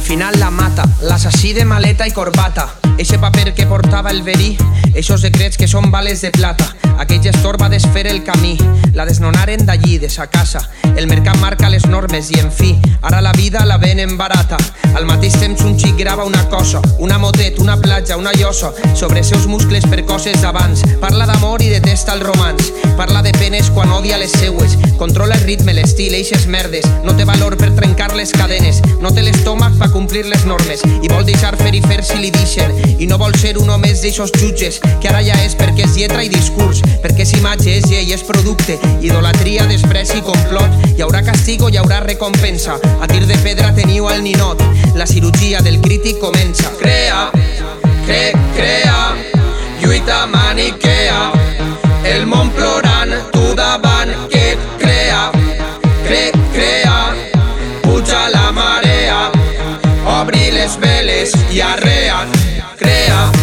final la mata, l'assassí de maleta i corbata. Eixe paper que portava el verí, eixos secrets que són bales de plata. Aquell gestor va desfer el camí, la desnonaren d'allí, de sa casa. El mercat marca les normes i en fi, ara la vida la venen barata. Al mateix temps un xic grava una cosa, una motet, una platja, una llosa, sobre seus muscles per coses d'abans. Parla d'amor i detesta el romanç, parla de penes quan odia les seues. Controla el ritme, l'estil, eixes merdes. No té valor per trencar les cadenes, no té l'estómac per complir les normes i vol deixar fer i fer si li deixen. I no vol ser un més d'eixos jutges que ara ja és perquè és lletra i discurs, perquè és imatge, és llei, és producte, idolatria, despreci i complot. Hi haurà castigo, hi haurà recompensa. A tir de pedra teniu el ninot, la cirurgia del crític comença. Crea, crea, lluita maniquea, el món plorant, tu davant, que et crea, crea, puja la marea, obri les veles i arrea. Crea,